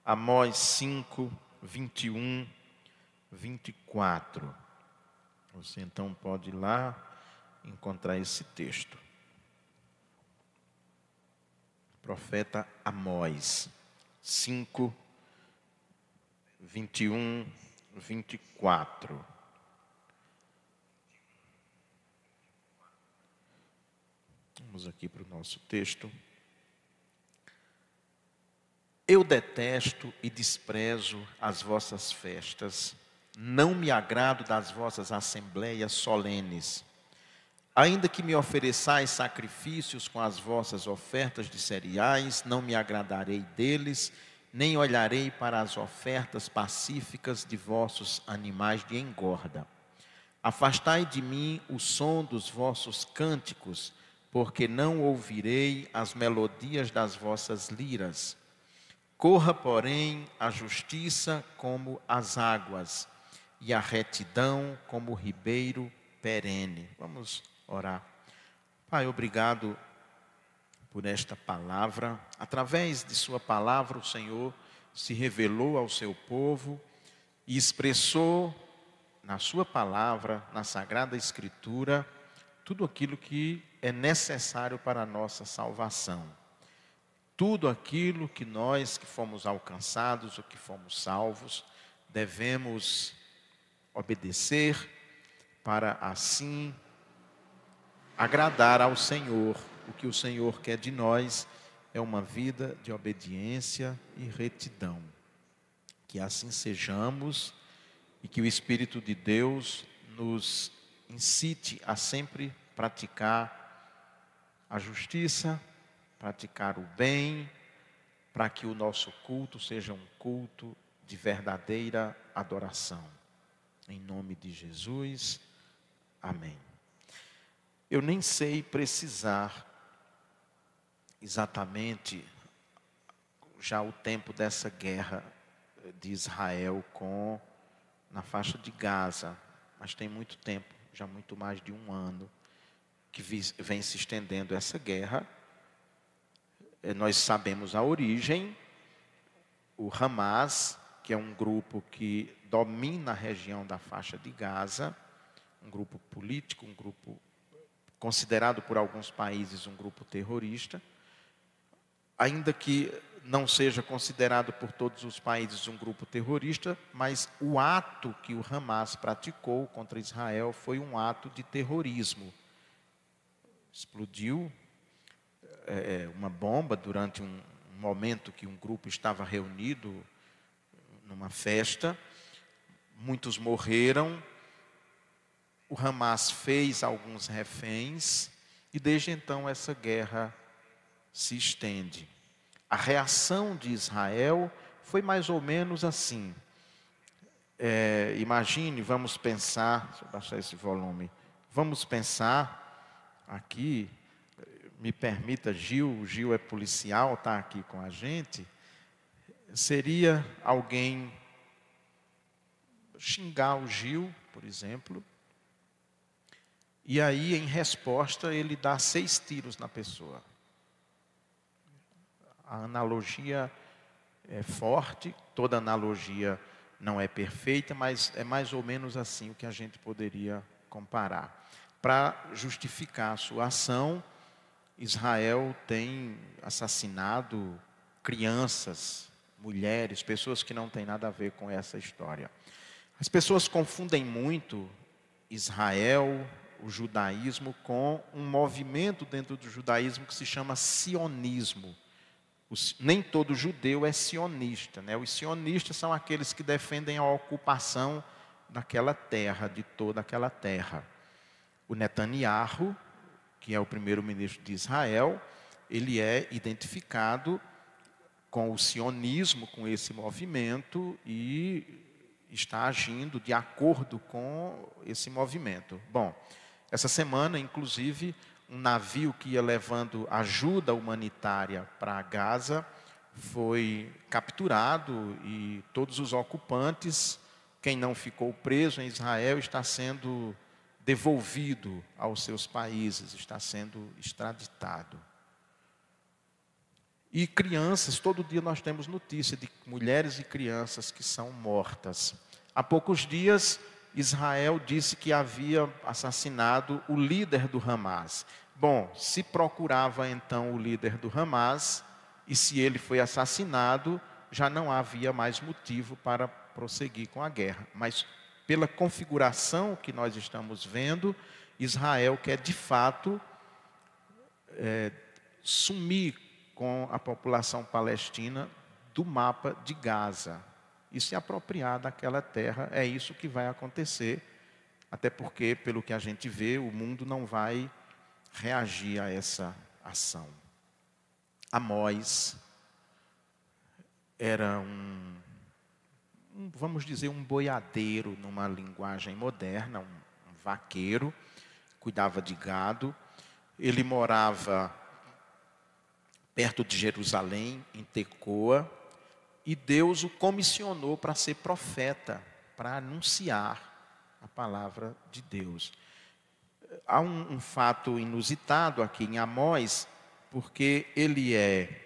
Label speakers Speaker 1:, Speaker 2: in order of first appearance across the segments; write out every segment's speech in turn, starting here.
Speaker 1: Amós 5, 21, 24. Você então pode ir lá encontrar esse texto. Profeta Amós 5, 21, 24. Vamos aqui para o nosso texto. Eu detesto e desprezo as vossas festas, não me agrado das vossas assembleias solenes. Ainda que me ofereçais sacrifícios com as vossas ofertas de cereais, não me agradarei deles, nem olharei para as ofertas pacíficas de vossos animais de engorda. Afastai de mim o som dos vossos cânticos, porque não ouvirei as melodias das vossas liras. Corra, porém, a justiça como as águas, e a retidão como o ribeiro perene. Vamos orar. Pai, obrigado por esta palavra. Através de sua palavra, o Senhor se revelou ao seu povo e expressou na sua palavra, na Sagrada Escritura, tudo aquilo que é necessário para a nossa salvação. Tudo aquilo que nós que fomos alcançados ou que fomos salvos, devemos obedecer para assim agradar ao Senhor. O que o Senhor quer de nós é uma vida de obediência e retidão. Que assim sejamos e que o Espírito de Deus nos incite a sempre praticar a justiça, praticar o bem, para que o nosso culto seja um culto de verdadeira adoração. Em nome de Jesus, amém. Eu nem sei precisar exatamente já o tempo dessa guerra de Israel na faixa de Gaza, mas tem muito tempo, já muito mais de um ano, que vem se estendendo essa guerra. Nós sabemos a origem. O Hamas, que é um grupo que domina a região da faixa de Gaza, um grupo político, um grupo considerado por alguns países um grupo terrorista, ainda que não seja considerado por todos os países um grupo terrorista, mas o ato que o Hamas praticou contra Israel foi um ato de terrorismo. Explodiu uma bomba durante um momento que um grupo estava reunido numa festa. Muitos morreram. O Hamas fez alguns reféns e desde então essa guerra se estende. A reação de Israel foi mais ou menos assim. Imagine, vamos pensar, deixa eu baixar esse volume, vamos pensar aqui, me permita, o Gil é policial, está aqui com a gente. Seria alguém xingar o Gil, por exemplo, e aí em resposta ele dá 6 tiros na pessoa. A analogia é forte, toda analogia não é perfeita, mas é mais ou menos assim o que a gente poderia comparar. Para justificar a sua ação, Israel tem assassinado crianças, mulheres, pessoas que não têm nada a ver com essa história. As pessoas confundem muito Israel, o judaísmo, com um movimento dentro do judaísmo que se chama sionismo. Nem todo judeu é sionista, né? Os sionistas são aqueles que defendem a ocupação daquela terra, de toda aquela terra. O Netanyahu, que é o primeiro-ministro de Israel, ele é identificado com o sionismo, com esse movimento, e está agindo de acordo com esse movimento. Bom, essa semana, inclusive, um navio que ia levando ajuda humanitária para Gaza foi capturado e todos os ocupantes, quem não ficou preso em Israel, está sendo devolvido aos seus países, está sendo extraditado. E crianças, todo dia nós temos notícia de mulheres e crianças que são mortas. Há poucos dias, Israel disse que havia assassinado o líder do Hamas. Bom, se procurava então o líder do Hamas, e se ele foi assassinado, já não havia mais motivo para prosseguir com a guerra. Mas pela configuração que nós estamos vendo, Israel quer de fato sumir com a população palestina do mapa de Gaza e se apropriar daquela terra. É isso que vai acontecer, até porque, pelo que a gente vê, o mundo não vai reagir a essa ação. Amós era vamos dizer, um boiadeiro numa linguagem moderna, um vaqueiro, cuidava de gado. Ele morava perto de Jerusalém, em Tecoa, e Deus o comissionou para ser profeta, para anunciar a palavra de Deus. Há um fato inusitado aqui em Amós, porque ele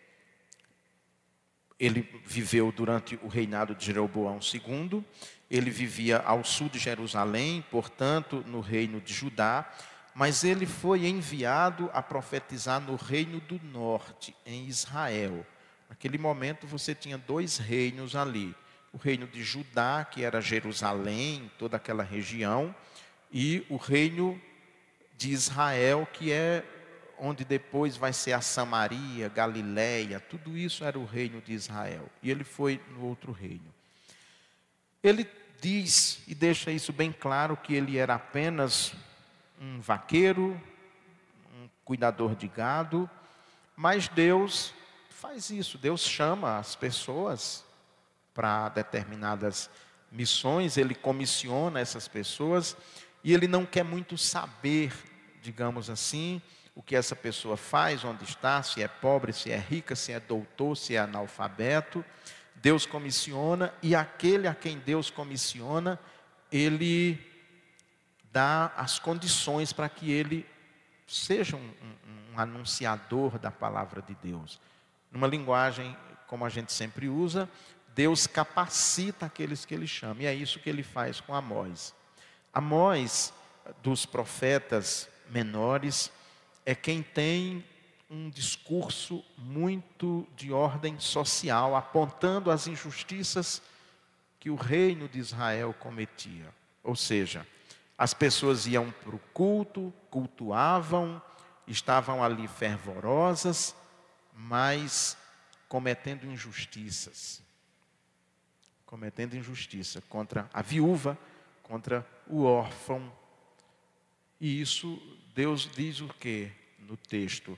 Speaker 1: viveu durante o reinado de Jeroboão II, ele vivia ao sul de Jerusalém, portanto, no reino de Judá, mas ele foi enviado a profetizar no reino do norte, em Israel. Naquele momento você tinha 2 reinos ali, o reino de Judá, que era Jerusalém, toda aquela região, e o reino de Israel, que é onde depois vai ser a Samaria, Galiléia, tudo isso era o reino de Israel. E ele foi no outro reino. Ele diz e deixa isso bem claro que ele era apenas um vaqueiro, um cuidador de gado, mas Deus faz isso, Deus chama as pessoas para determinadas missões, ele comissiona essas pessoas e ele não quer muito saber, digamos assim, o que essa pessoa faz, onde está, se é pobre, se é rica, se é doutor, se é analfabeto. Deus comissiona e aquele a quem Deus comissiona, ele dá as condições para que ele seja um anunciador da palavra de Deus. Numa linguagem como a gente sempre usa, Deus capacita aqueles que ele chama, e é isso que ele faz com Amós. Amós, dos profetas menores, é quem tem um discurso muito de ordem social, apontando as injustiças que o reino de Israel cometia. Ou seja, as pessoas iam para o culto, cultuavam, estavam ali fervorosas, mas cometendo injustiças. Cometendo injustiça contra a viúva, contra o órfão. E isso, Deus diz o quê no texto?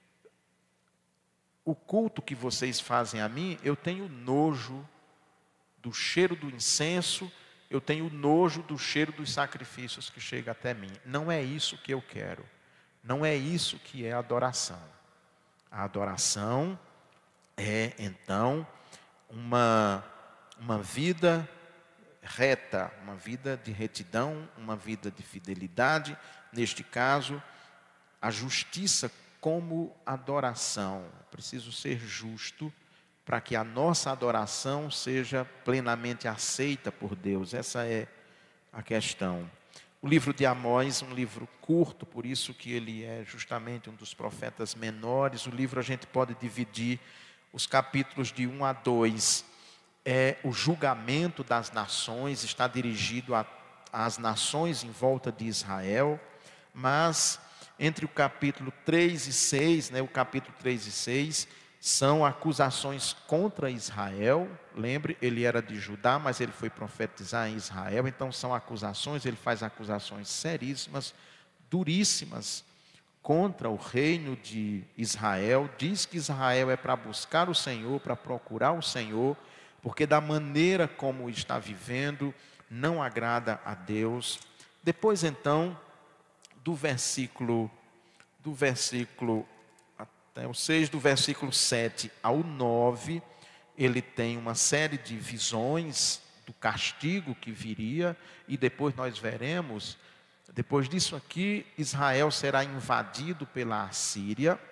Speaker 1: O culto que vocês fazem a mim, eu tenho nojo do cheiro do incenso, eu tenho nojo do cheiro dos sacrifícios que chega até mim. Não é isso que eu quero. Não é isso que é adoração. A adoração é, então, uma vida reta, uma vida de retidão, uma vida de fidelidade. Neste caso, a justiça como adoração. Preciso ser justo para que a nossa adoração seja plenamente aceita por Deus. Essa é a questão. O livro de Amós, um livro curto, por isso que ele é justamente um dos profetas menores. O livro a gente pode dividir os capítulos de 1 a 2. É o julgamento das nações, está dirigido às nações em volta de Israel, mas entre o capítulo 3 e 6, o capítulo 3 e 6, são acusações contra Israel. Lembre, ele era de Judá, mas ele foi profetizar em Israel, então são acusações, ele faz acusações seríssimas, duríssimas, contra o reino de Israel. Diz que Israel é para buscar o Senhor, para procurar o Senhor, porque da maneira como está vivendo, não agrada a Deus. Depois então, do versículo até o 6, do versículo 7 ao 9, ele tem uma série de visões do castigo que viria, e depois nós veremos, depois disso aqui, Israel será invadido pela Assíria,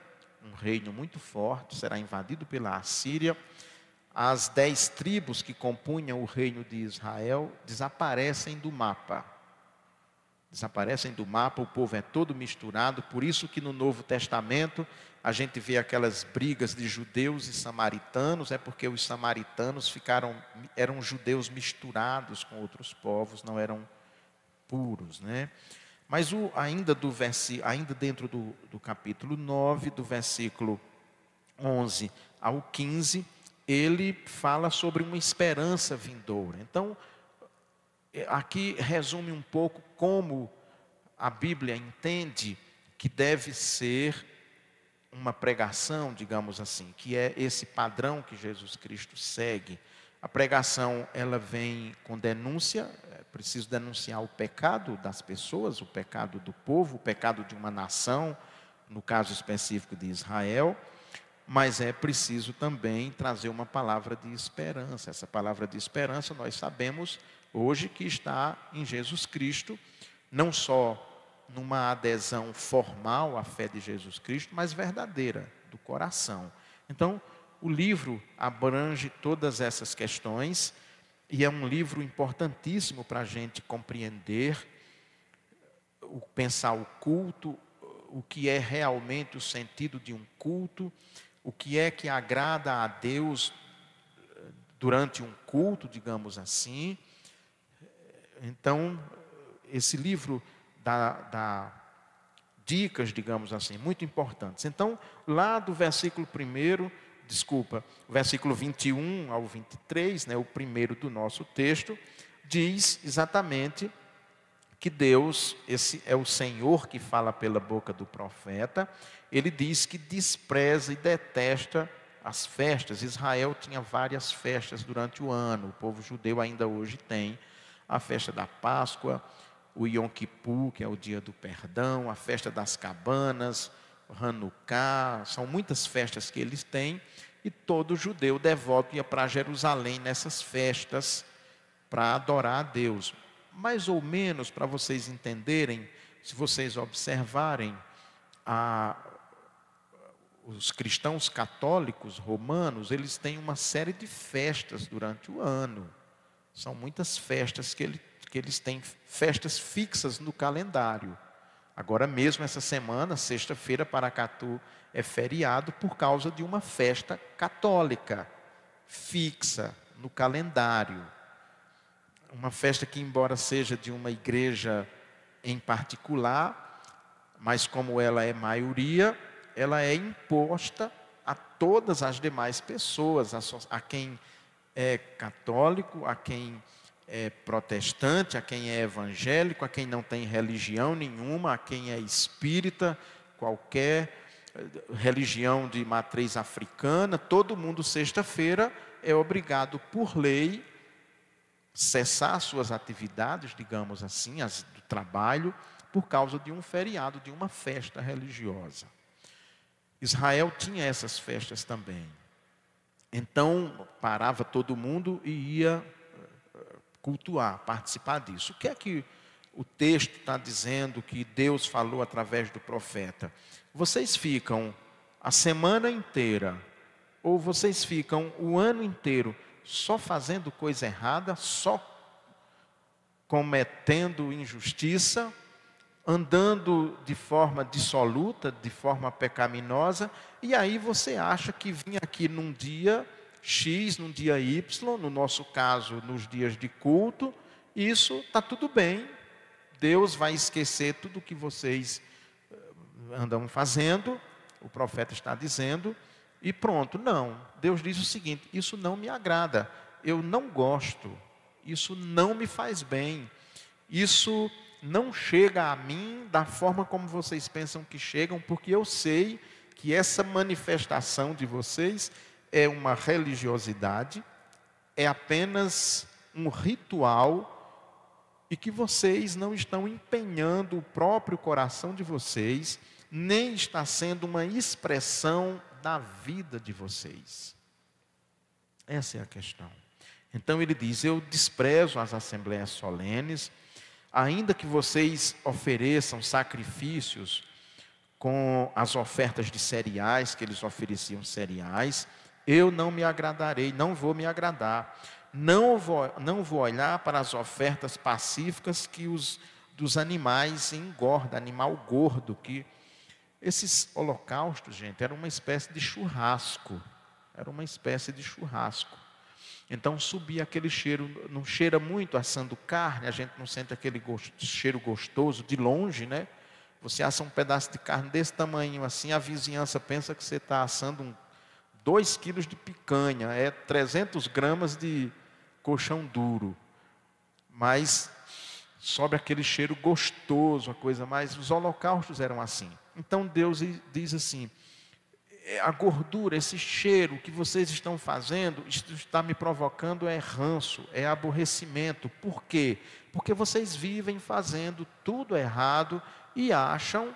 Speaker 1: um reino muito forte, será invadido pela Assíria. As 10 tribos que compunham o reino de Israel desaparecem do mapa. Desaparecem do mapa, o povo é todo misturado, por isso que no Novo Testamento a gente vê aquelas brigas de judeus e samaritanos, é porque os samaritanos eram judeus misturados com outros povos, não eram puros, né? Mas ainda dentro do capítulo 9, do versículo 11 ao 15, ele fala sobre uma esperança vindoura. Então, aqui resume um pouco como a Bíblia entende que deve ser uma pregação, digamos assim, que é esse padrão que Jesus Cristo segue. A pregação, ela vem com denúncia, é preciso denunciar o pecado das pessoas, o pecado do povo, o pecado de uma nação, no caso específico de Israel, mas é preciso também trazer uma palavra de esperança. Essa palavra de esperança nós sabemos hoje que está em Jesus Cristo, não só numa adesão formal à fé de Jesus Cristo, mas verdadeira, do coração. Então, o livro abrange todas essas questões e é um livro importantíssimo para a gente compreender, pensar o culto, o que é realmente o sentido de um culto, o que é que agrada a Deus durante um culto, digamos assim. Então, esse livro dá dicas, digamos assim, muito importantes. Então, lá do versículo 21 ao 23, né, o primeiro do nosso texto, diz exatamente que Deus, esse é o Senhor que fala pela boca do profeta, ele diz que despreza e detesta as festas. Israel tinha várias festas durante o ano, o povo judeu ainda hoje tem a festa da Páscoa, o Yom Kippur, que é o dia do perdão, a festa das cabanas, o Hanukkah, são muitas festas que eles têm, e todo judeu devoto ia para Jerusalém nessas festas para adorar a Deus. Mais ou menos, para vocês entenderem, se vocês observarem, os cristãos católicos romanos, eles têm uma série de festas durante o ano. São muitas festas que eles têm, festas fixas no calendário. Agora mesmo, essa semana, sexta-feira, Paracatu é feriado por causa de uma festa católica, fixa no calendário. Uma festa que, embora seja de uma igreja em particular, mas como ela é maioria, ela é imposta a todas as demais pessoas, a quem é católico, a quem é protestante, a quem é evangélico, a quem não tem religião nenhuma, a quem é espírita, qualquer religião de matriz africana, todo mundo sexta-feira é obrigado por lei cessar suas atividades, digamos assim, as do trabalho, por causa de um feriado, de uma festa religiosa. Israel tinha essas festas também. Então, parava todo mundo e ia cultuar, participar disso. O que é que o texto está dizendo que Deus falou através do profeta? Vocês ficam a semana inteira, ou vocês ficam o ano inteiro só fazendo coisa errada, só cometendo injustiça, andando de forma dissoluta, de forma pecaminosa, e aí você acha que vir aqui num dia X, num dia Y, no nosso caso, nos dias de culto, isso está tudo bem, Deus vai esquecer tudo o que vocês andam fazendo, o profeta está dizendo, e pronto. Não, Deus diz o seguinte: isso não me agrada, eu não gosto, isso não me faz bem, isso não chega a mim da forma como vocês pensam que chegam, porque eu sei que essa manifestação de vocês é uma religiosidade, é apenas um ritual, e que vocês não estão empenhando o próprio coração de vocês, nem está sendo uma expressão da vida de vocês. Essa é a questão. Então ele diz: eu desprezo as assembleias solenes, ainda que vocês ofereçam sacrifícios com as ofertas de cereais, que eles ofereciam cereais, eu não me agradarei, não vou me agradar. Não vou olhar para as ofertas pacíficas que dos animais engorda, animal gordo, que esses holocaustos, gente, era uma espécie de churrasco. Era uma espécie de churrasco. Então subia aquele cheiro, não cheira muito assando carne, a gente não sente aquele cheiro gostoso de longe, né? Você assa um pedaço de carne desse tamanho assim, a vizinhança pensa que você está assando 2 quilos de picanha, é 300 gramas de colchão duro. Mas sobe aquele cheiro gostoso, a coisa mais. Os holocaustos eram assim. Então Deus diz assim: a gordura, esse cheiro que vocês estão fazendo, isso está me provocando ranço, aborrecimento. Por quê? Porque vocês vivem fazendo tudo errado e acham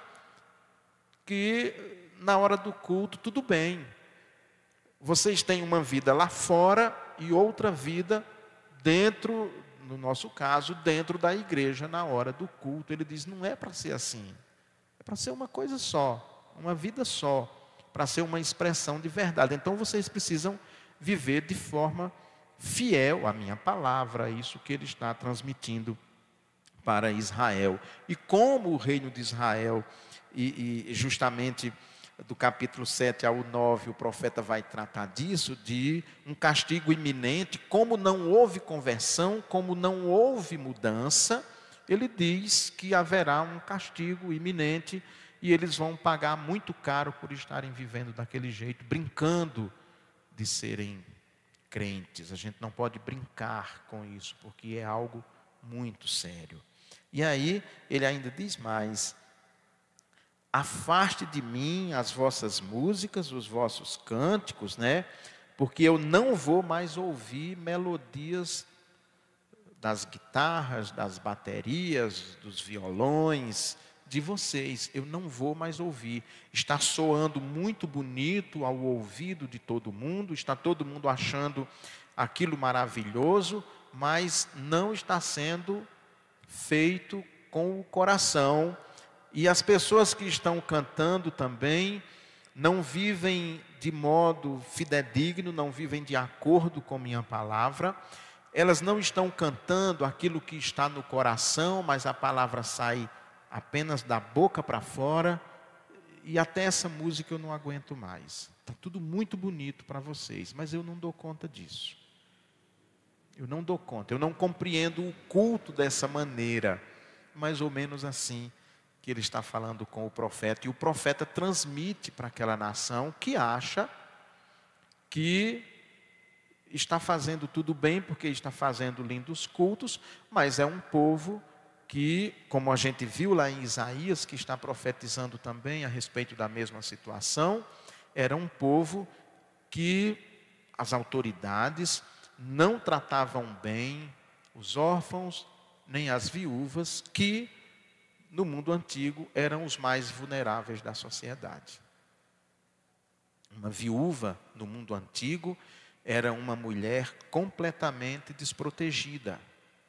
Speaker 1: que na hora do culto tudo bem. Vocês têm uma vida lá fora e outra vida dentro, no nosso caso, dentro da igreja na hora do culto. Ele diz: não é para ser assim. É para ser uma coisa só, uma vida só, para ser uma expressão de verdade. Então vocês precisam viver de forma fiel à minha palavra, isso que ele está transmitindo para Israel. E como o reino de Israel, e justamente do capítulo 7 ao 9, o profeta vai tratar disso, de um castigo iminente, como não houve conversão, como não houve mudança, ele diz que haverá um castigo iminente e eles vão pagar muito caro por estarem vivendo daquele jeito, brincando de serem crentes. A gente não pode brincar com isso, porque é algo muito sério. E aí, ele ainda diz mais: afaste de mim as vossas músicas, os vossos cânticos, né? Porque eu não vou mais ouvir melodias das guitarras, das baterias, dos violões de vocês. Eu não vou mais ouvir. Está soando muito bonito ao ouvido de todo mundo, está todo mundo achando aquilo maravilhoso, mas não está sendo feito com o coração. E as pessoas que estão cantando também não vivem de modo fidedigno, não vivem de acordo com minha palavra. Elas não estão cantando aquilo que está no coração, mas a palavra sai apenas da boca para fora. E até essa música eu não aguento mais. Está tudo muito bonito para vocês, mas eu não dou conta disso. Eu não dou conta, eu não compreendo o culto dessa maneira. Mais ou menos assim que ele está falando com o profeta. E o profeta transmite para aquela nação que acha que está fazendo tudo bem, porque está fazendo lindos cultos, mas é um povo que, como a gente viu lá em Isaías, que está profetizando também a respeito da mesma situação, era um povo que as autoridades não tratavam bem os órfãos, nem as viúvas, que no mundo antigo eram os mais vulneráveis da sociedade. Uma viúva no mundo antigo era uma mulher completamente desprotegida.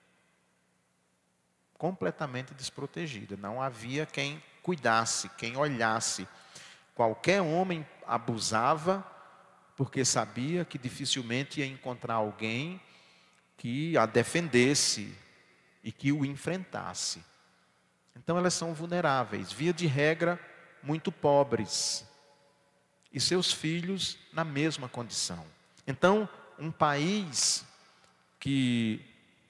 Speaker 1: Completamente desprotegida. Não havia quem cuidasse, quem olhasse. Qualquer homem abusava, porque sabia que dificilmente ia encontrar alguém que a defendesse e que o enfrentasse. Então elas são vulneráveis, via de regra, muito pobres. E seus filhos na mesma condição. Então, um país que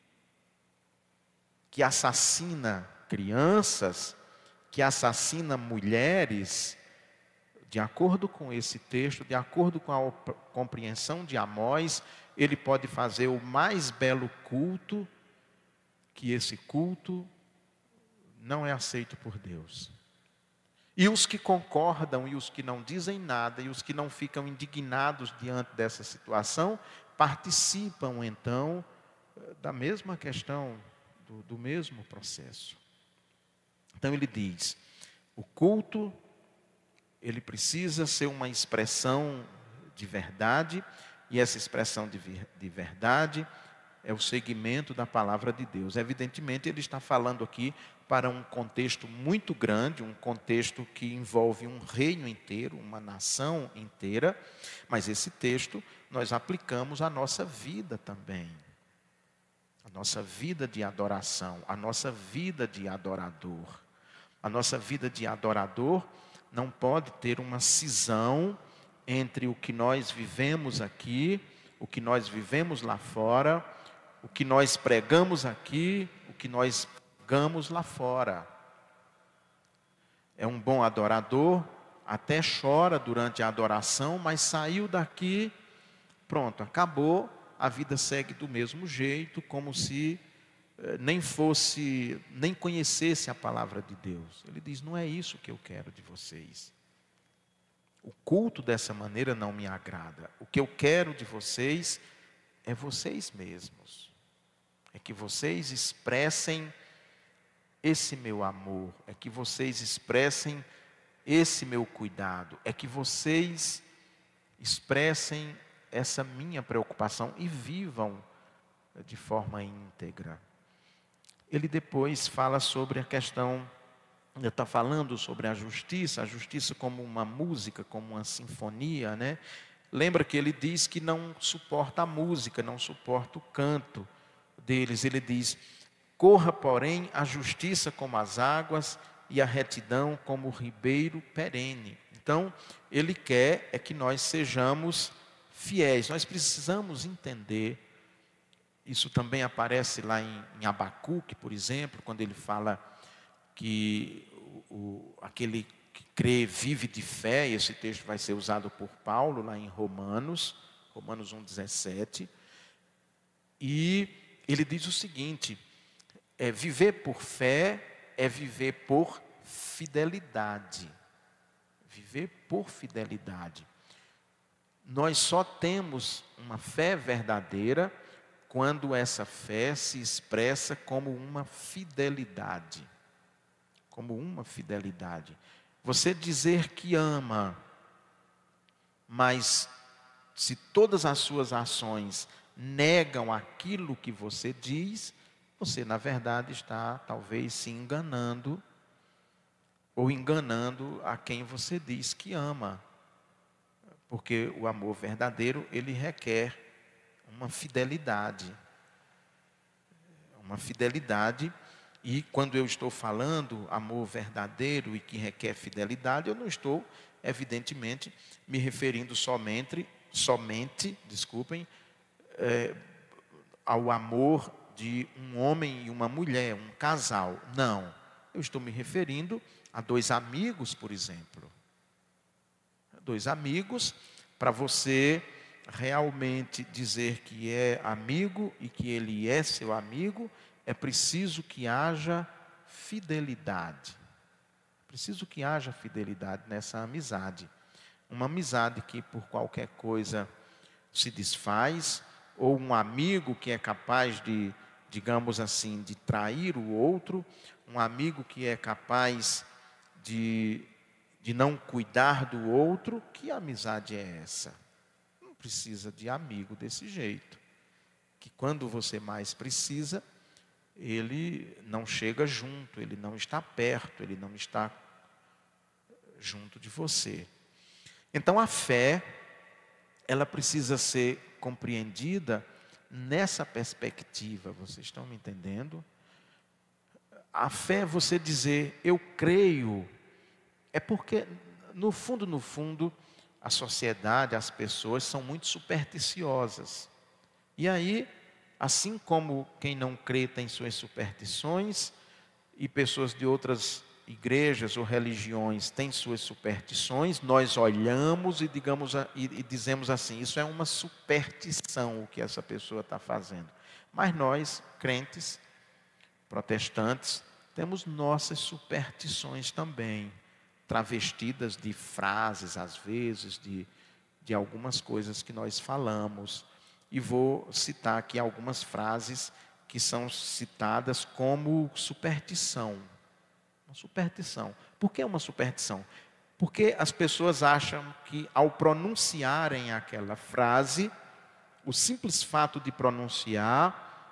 Speaker 1: assassina crianças, que assassina mulheres, de acordo com esse texto, de acordo com a compreensão de Amós, ele pode fazer o mais belo culto, que esse culto não é aceito por Deus. E os que concordam e os que não dizem nada e os que não ficam indignados diante dessa situação, participam então da mesma questão, do mesmo processo. Então ele diz, o culto, ele precisa ser uma expressão de verdade, e essa expressão de verdade é o seguimento da palavra de Deus. Evidentemente, ele está falando aqui para um contexto muito grande, um contexto que envolve um reino inteiro, uma nação inteira, mas esse texto nós aplicamos à nossa vida também. A nossa vida de adoração, a nossa vida de adorador. A nossa vida de adorador não pode ter uma cisão entre o que nós vivemos aqui, o que nós vivemos lá fora, o que nós pregamos aqui, o que nós pregamos lá fora. É um bom adorador, até chora durante a adoração, mas saiu daqui, pronto, acabou, a vida segue do mesmo jeito, como se nem conhecesse a palavra de Deus. Ele diz, não é isso que eu quero de vocês. O culto dessa maneira não me agrada. O que eu quero de vocês é vocês mesmos. É que vocês expressem esse meu amor. É que vocês expressem esse meu cuidado. É que vocês expressem essa minha preocupação e vivam de forma íntegra. Ele depois fala sobre a questão, ele está falando sobre a justiça como uma música, como uma sinfonia, né? Lembra que ele diz que não suporta a música, não suporta o canto deles. Ele diz, corra, porém, a justiça como as águas e a retidão como o ribeiro perene. Então, ele quer é que nós sejamos fiéis. Nós precisamos entender. Isso também aparece lá em Abacuque, por exemplo, quando ele fala que aquele que crê vive de fé, e esse texto vai ser usado por Paulo lá em Romanos 1,17. E ele diz o seguinte, viver por fé é viver por fidelidade. Viver por fidelidade. Nós só temos uma fé verdadeira quando essa fé se expressa como uma fidelidade. Como uma fidelidade. Você dizer que ama, mas se todas as suas ações negam aquilo que você diz, você na verdade está talvez se enganando, ou enganando a quem você diz que ama. Porque o amor verdadeiro, ele requer uma fidelidade. Uma fidelidade, e quando eu estou falando amor verdadeiro e que requer fidelidade, eu não estou, evidentemente, me referindo somente, ao amor de um homem e uma mulher, um casal. Não, eu estou me referindo a dois amigos, por exemplo. Dois amigos, para você realmente dizer que é amigo e que ele é seu amigo, é preciso que haja fidelidade. Preciso que haja fidelidade nessa amizade. Uma amizade que por qualquer coisa se desfaz, ou um amigo que é capaz de, digamos assim, de trair o outro, um amigo que é capaz de não cuidar do outro. Que amizade é essa? Não precisa de amigo desse jeito. Que quando você mais precisa, ele não chega junto, ele não está perto, ele não está junto de você. Então a fé, ela precisa ser compreendida nessa perspectiva. Vocês estão me entendendo? A fé é você dizer, eu creio. É porque, no fundo, a sociedade, as pessoas são muito supersticiosas. E aí, assim como quem não crê tem suas superstições, e pessoas de outras igrejas ou religiões têm suas superstições, nós olhamos e dizemos assim, isso é uma superstição o que essa pessoa está fazendo. Mas nós, crentes, protestantes, temos nossas superstições também, travestidas de frases, às vezes, de algumas coisas que nós falamos. E vou citar aqui algumas frases que são citadas como superstição. Uma superstição. Por que uma superstição? Porque as pessoas acham que ao pronunciarem aquela frase, o simples fato de pronunciar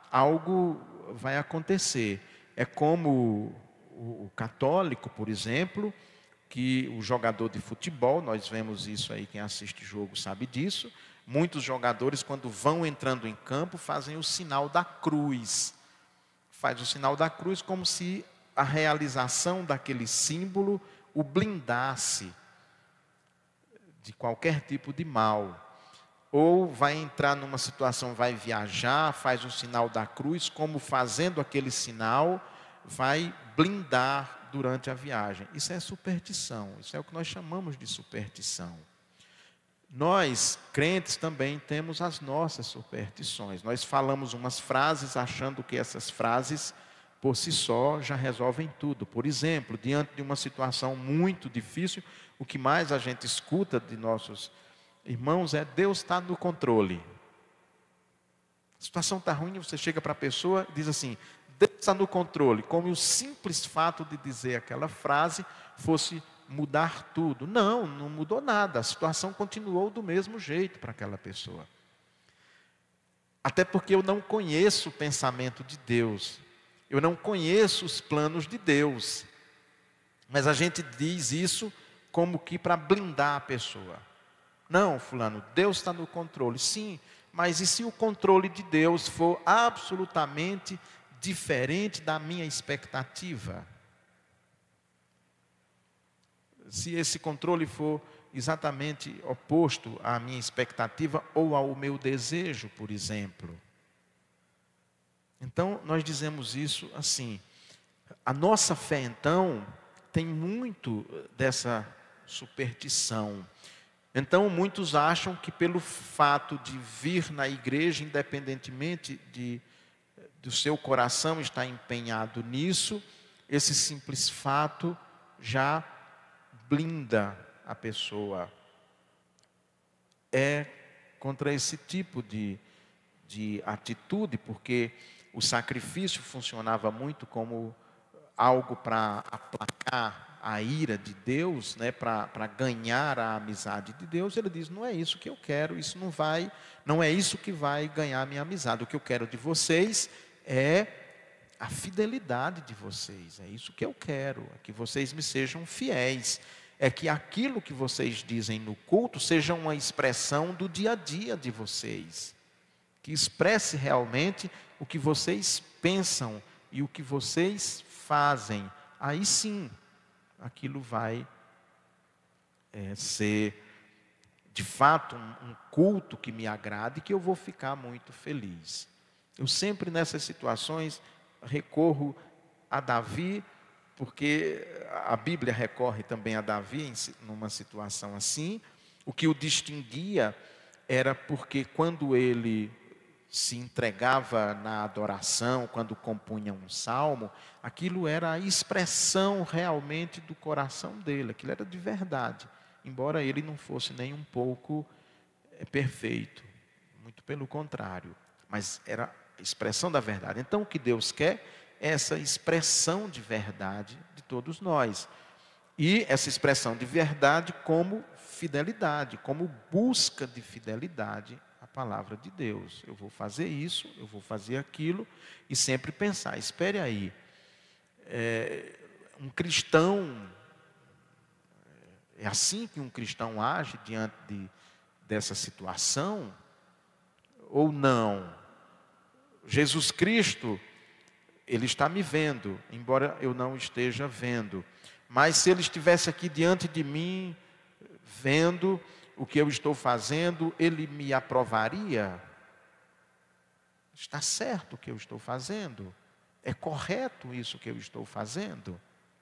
Speaker 1: algo vai acontecer. É como o católico, por exemplo, que o jogador de futebol, nós vemos isso aí, quem assiste jogo sabe disso, muitos jogadores, quando vão entrando em campo, fazem o sinal da cruz. Faz o sinal da cruz como se a realização daquele símbolo o blindasse de qualquer tipo de mal. Ou vai entrar numa situação, vai viajar, faz o sinal da cruz, como fazendo aquele sinal, vai blindar durante a viagem. Isso é superstição, isso é o que nós chamamos de superstição. Nós, crentes, também temos as nossas superstições. Nós falamos umas frases achando que essas frases, por si só, já resolvem tudo. Por exemplo, diante de uma situação muito difícil, o que mais a gente escuta de nossos irmãos é: Deus está no controle. A situação está ruim, você chega para a pessoa e diz assim: Deus está no controle. Como o simples fato de dizer aquela frase fosse mudar tudo. Não, não mudou nada. A situação continuou do mesmo jeito para aquela pessoa. Até porque eu não conheço o pensamento de Deus. Eu não conheço os planos de Deus. Mas a gente diz isso como que para blindar a pessoa. Não, fulano, Deus está no controle. Sim, mas e se o controle de Deus for absolutamente diferente da minha expectativa? Se esse controle for exatamente oposto à minha expectativa ou ao meu desejo, por exemplo. Então, nós dizemos isso assim. A nossa fé, então, tem muito dessa superstição. Então, muitos acham que pelo fato de vir na igreja, independentemente do seu coração estar empenhado nisso, esse simples fato já blinda a pessoa. É contra esse tipo de atitude, porque o sacrifício funcionava muito como algo para aplacar a ira de Deus, né, para ganhar a amizade de Deus. Ele diz: não é isso que eu quero, isso não é isso que vai ganhar a minha amizade. O que eu quero de vocês é a fidelidade de vocês, é isso que eu quero, é que vocês me sejam fiéis, é que aquilo que vocês dizem no culto seja uma expressão do dia a dia de vocês, que expresse realmente o que vocês pensam e o que vocês fazem. Aí sim, aquilo vai ser de fato um culto que me agrade, que eu vou ficar muito feliz. Eu sempre nessas situações recorro a Davi, porque a Bíblia recorre também a Davi numa situação assim. O que o distinguia era porque quando ele se entregava na adoração, quando compunha um salmo, aquilo era a expressão realmente do coração dele, aquilo era de verdade, embora ele não fosse nem um pouco perfeito, muito pelo contrário, mas era a expressão da verdade. Então o que Deus quer é essa expressão de verdade de todos nós, e essa expressão de verdade como fidelidade, como busca de fidelidade à palavra de Deus. Eu vou fazer isso, eu vou fazer aquilo, e sempre pensar: espere aí, um cristão, é assim que um cristão age diante dessa situação? Ou não? Jesus Cristo, Ele está me vendo, embora eu não esteja vendo. Mas se Ele estivesse aqui diante de mim, vendo o que eu estou fazendo, Ele me aprovaria? Está certo o que eu estou fazendo? É correto isso que eu estou fazendo?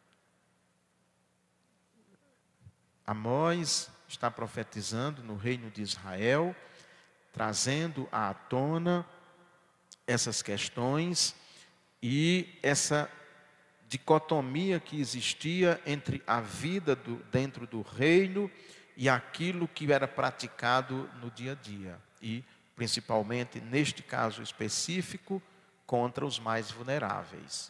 Speaker 1: Amós está profetizando no reino de Israel, trazendo à tona essas questões e essa dicotomia que existia entre a vida dentro do reino e aquilo que era praticado no dia a dia. E, principalmente, neste caso específico, contra os mais vulneráveis.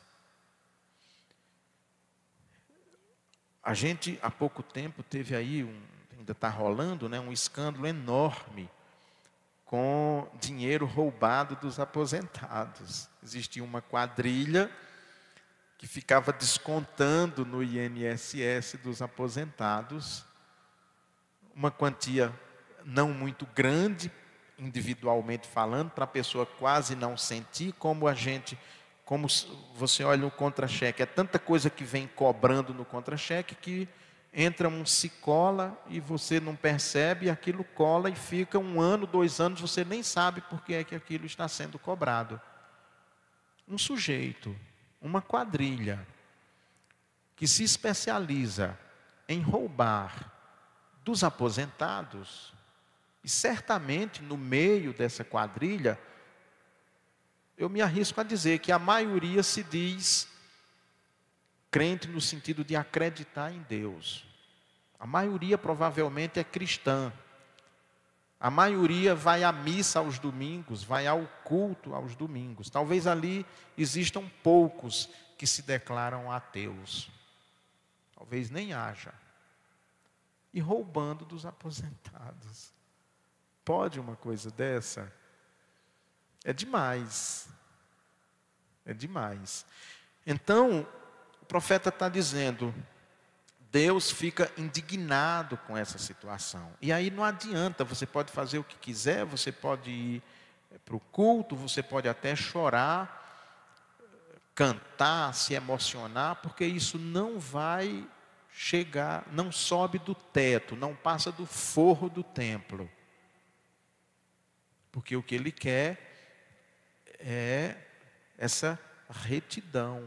Speaker 1: A gente, há pouco tempo, teve aí, ainda está rolando, né, um escândalo enorme com dinheiro roubado dos aposentados. Existia uma quadrilha que ficava descontando no INSS dos aposentados uma quantia não muito grande, individualmente falando, para a pessoa quase não sentir, como você olha no contra-cheque, é tanta coisa que vem cobrando no contra-cheque que entra um se cola e você não percebe, aquilo cola e fica 1 ano, 2 anos, você nem sabe por que é que aquilo está sendo cobrado. Um sujeito, uma quadrilha, que se especializa em roubar dos aposentados, e certamente no meio dessa quadrilha, eu me arrisco a dizer que a maioria se diz crente no sentido de acreditar em Deus. A maioria provavelmente é cristã. A maioria vai à missa aos domingos, vai ao culto aos domingos. Talvez ali existam poucos que se declaram ateus. Talvez nem haja. E roubando dos aposentados. Pode uma coisa dessa? É demais. É demais. Então, o profeta está dizendo, Deus fica indignado com essa situação. E aí não adianta, você pode fazer o que quiser, você pode ir para o culto, você pode até chorar, cantar, se emocionar, porque isso não vai chegar, não sobe do teto, não passa do forro do templo. Porque o que ele quer é essa retidão,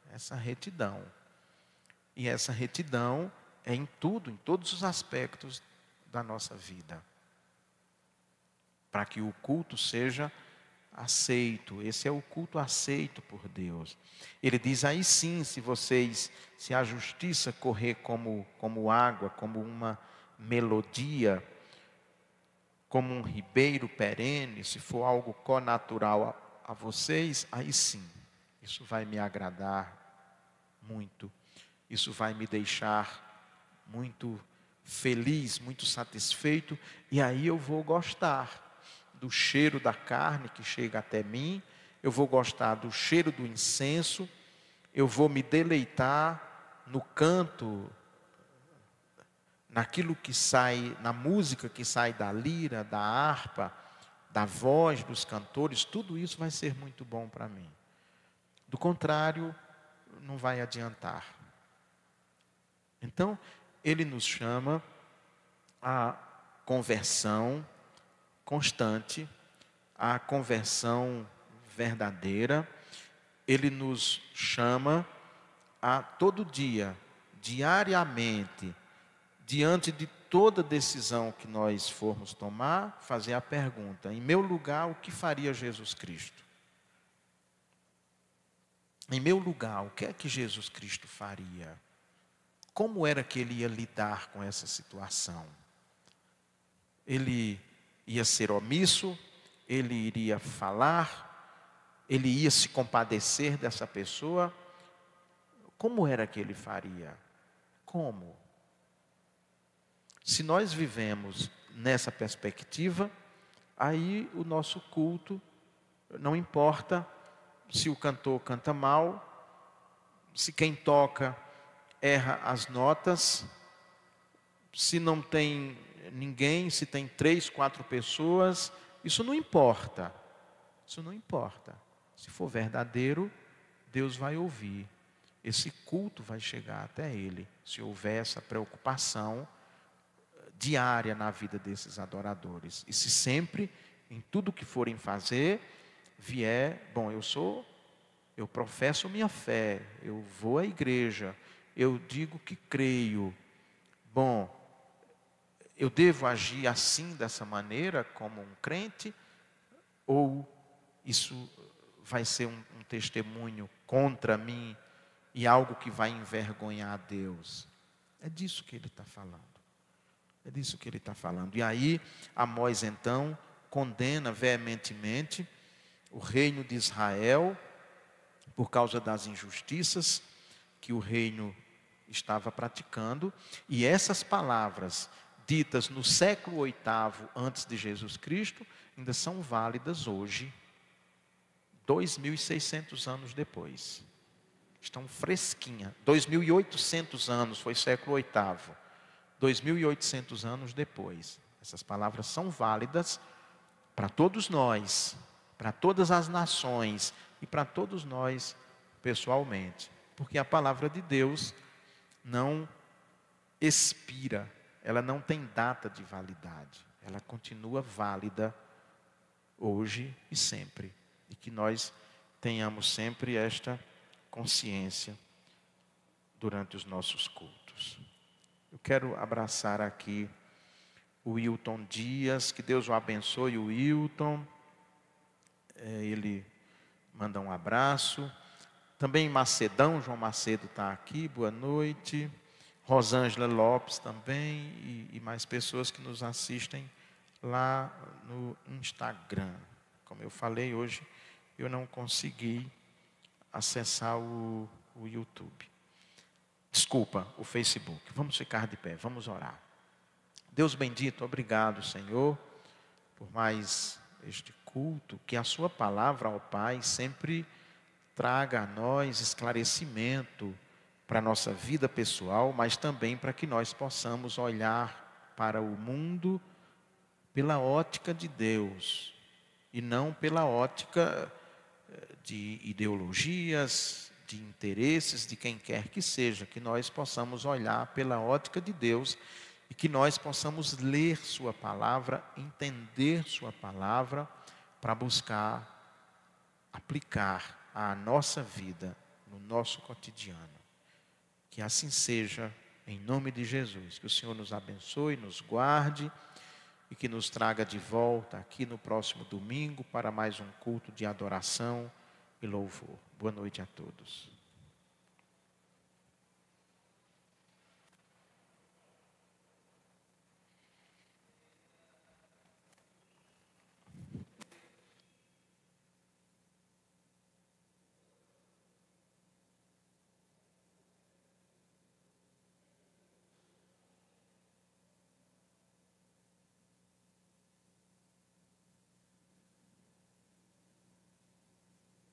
Speaker 1: E essa retidão é em tudo, em todos os aspectos da nossa vida. Para que o culto seja aceito, esse é o culto aceito por Deus. Ele diz, aí sim, se a justiça correr como água, como uma melodia, como um ribeiro perene, se for algo connatural a vocês, aí sim, isso vai me agradar muito. Isso vai me deixar muito feliz, muito satisfeito, e aí eu vou gostar do cheiro da carne que chega até mim, eu vou gostar do cheiro do incenso, eu vou me deleitar no canto, naquilo que sai, na música que sai da lira, da harpa, da voz dos cantores, tudo isso vai ser muito bom para mim. Do contrário, não vai adiantar. Então, ele nos chama à conversão constante, à conversão verdadeira. Ele nos chama a todo dia, diariamente, diante de toda decisão que nós formos tomar, fazer a pergunta, em meu lugar, o que faria Jesus Cristo? Em meu lugar, o que é que Jesus Cristo faria? Como era que ele ia lidar com essa situação? Ele ia ser omisso? Ele iria falar? Ele ia se compadecer dessa pessoa? Como era que ele faria? Como? Se nós vivemos nessa perspectiva, aí o nosso culto, não importa se o cantor canta mal, se quem toca erra as notas, se não tem ninguém, se tem 3, 4 pessoas, isso não importa. Isso não importa. Se for verdadeiro, Deus vai ouvir. Esse culto vai chegar até Ele, se houver essa preocupação diária na vida desses adoradores. E se sempre, em tudo que forem fazer, vier, bom, eu professo minha fé, eu vou à igreja, eu digo que creio. Bom, eu devo agir assim, dessa maneira, como um crente? Ou isso vai ser um testemunho contra mim e algo que vai envergonhar a Deus? É disso que ele está falando. É disso que ele está falando. E aí, Amós então condena veementemente o reino de Israel por causa das injustiças que o reino estava praticando. E essas palavras ditas no século VIII antes de Jesus Cristo ainda são válidas hoje, 2.600 anos depois. Estão fresquinhas. 2.800 anos, foi século VIII. 2.800 anos depois. Essas palavras são válidas para todos nós, para todas as nações e para todos nós pessoalmente. Porque a palavra de Deus não expira, ela não tem data de validade. Ela continua válida hoje e sempre. E que nós tenhamos sempre esta consciência durante os nossos cultos. Eu quero abraçar aqui o Wilton Dias, que Deus o abençoe, o Wilton. Ele manda um abraço. Também Macedão, João Macedo está aqui, boa noite. Rosângela Lopes também, e mais pessoas que nos assistem lá no Instagram. Como eu falei hoje, eu não consegui acessar o YouTube. Desculpa, o Facebook. Vamos ficar de pé, vamos orar. Deus bendito, obrigado, Senhor, por mais este culto, que a sua palavra, ó Pai, sempre traga a nós esclarecimento para a nossa vida pessoal, mas também para que nós possamos olhar para o mundo pela ótica de Deus e não pela ótica de ideologias, de interesses, de quem quer que seja, que nós possamos olhar pela ótica de Deus e que nós possamos ler sua palavra, entender sua palavra, para buscar aplicar à nossa vida, no nosso cotidiano. Que assim seja, em nome de Jesus. Que o Senhor nos abençoe, nos guarde e que nos traga de volta aqui no próximo domingo para mais um culto de adoração e louvor. Boa noite a todos.